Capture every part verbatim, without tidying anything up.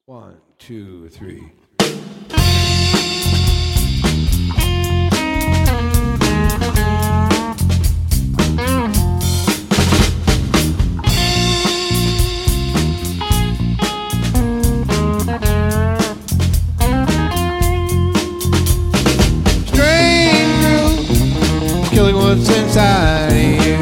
One, two, three. Strange groove, killing what's inside of you.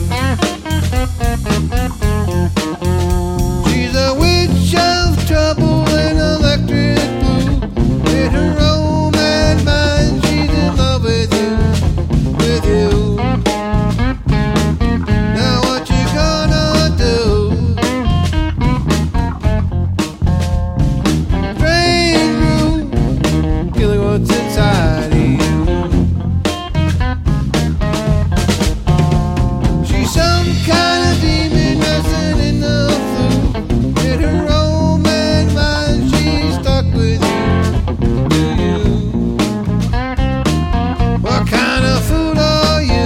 She's a witch of trouble and electric blue. In her own mad mind, she's in love with you, with you. Now what you gonna do? Strange groove, killing what's inside of you. She's some kind of demon messing in the flu. In her own mad mind, she's stuck with you, do you? What kind of fool are you?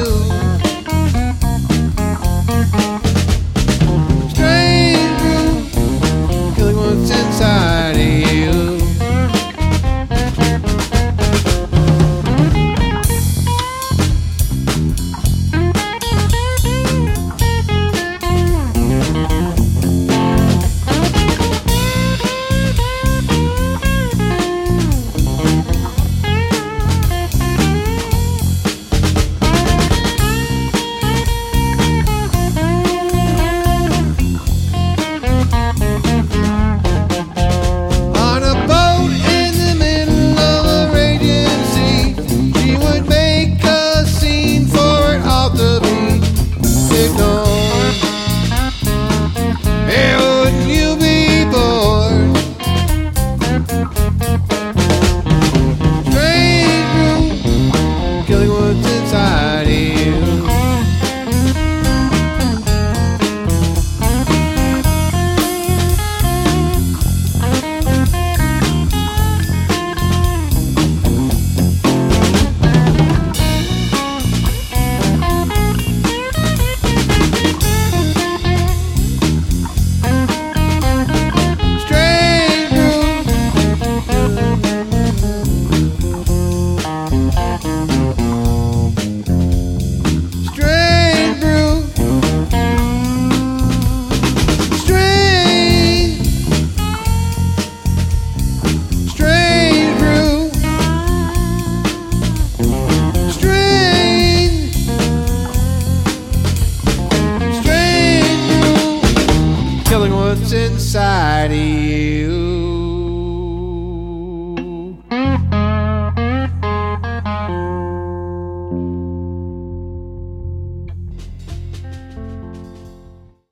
Strange groove, killing what's inside.